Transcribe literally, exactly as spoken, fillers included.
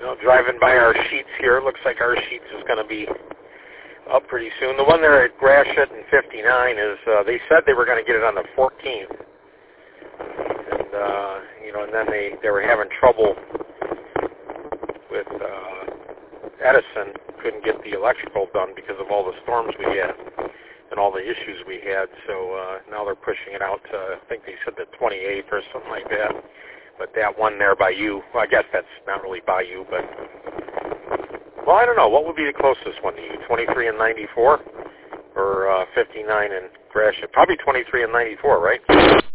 You know, driving by our sheets here, it looks like our sheets is going to be up pretty soon. The one there at Gratiot and fifty-nine is, uh, they said they were going to get it on the fourteenth. And, uh, you know, and then they, they were having trouble with uh, Edison. Couldn't get the electrical done because of all the storms we had and all the issues we had. So uh, now they're pushing it out to, I think they said the twenty-eighth or something like that. But that one there by you, well, I guess that's not really by you, but, well, I don't know. What would be the closest one to you, twenty-three and ninety-four or uh, fifty-nine and Gratiot? Probably twenty-three and ninety-four, right?